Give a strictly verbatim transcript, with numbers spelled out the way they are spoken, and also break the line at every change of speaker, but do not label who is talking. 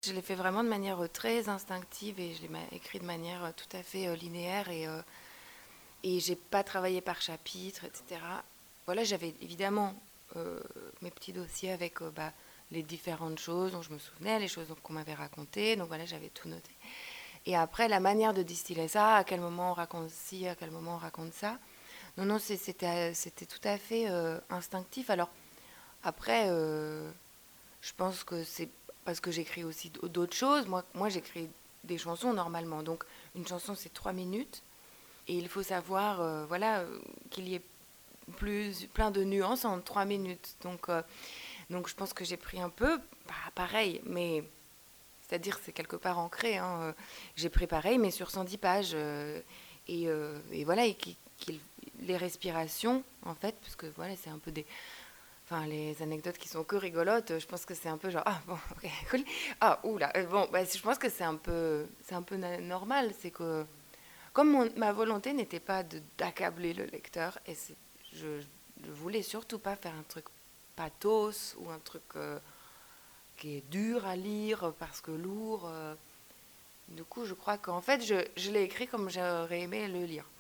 Je l'ai fait vraiment de manière euh, très instinctive et je l'ai ma- écrit de manière euh, tout à fait euh, linéaire et, euh, et j'ai pas travaillé par chapitre, et cetera. Voilà, j'avais évidemment euh, mes petits dossiers avec euh, bah, les différentes choses dont je me souvenais, les choses qu'on m'avait racontées. Donc voilà, j'avais tout noté. Et après, la manière de distiller ça, à quel moment on raconte ci, à quel moment on raconte ça. Non, non, c'est- c'était, c'était tout à fait euh, instinctif. Alors après, euh, je pense que c'est parce que j'écris aussi d'autres choses. Moi, moi j'écris des chansons normalement. Donc une chanson, c'est trois minutes. Et il faut savoir euh, voilà, euh, qu'il y ait plus, plein de nuances en trois minutes. Donc, euh, donc je pense que j'ai pris un peu bah, pareil, mais c'est-à-dire c'est quelque part ancré. Hein, euh, j'ai pris pareil, mais sur cent dix pages. Euh, et, euh, et voilà, et qui, qui- les respirations, en fait, parce que voilà, c'est un peu des, enfin, les anecdotes qui sont que rigolotes, je pense que c'est un peu genre ah bon ok cool ah oula euh, bon bah, je pense que c'est un peu c'est un peu na- normal, c'est que comme mon- ma volonté n'était pas de d'accabler le lecteur et c'est, je je voulais surtout pas faire un truc pathos ou un truc euh, qui est dur à lire parce que lourd euh. Du coup je crois qu'en fait je, je l'ai écrit comme j'aurais aimé le lire.